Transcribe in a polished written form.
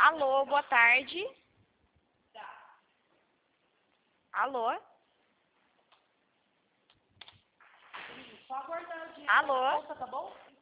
Alô, boa tarde. Alô? Só aguardar o dia. Alô? Tá bom?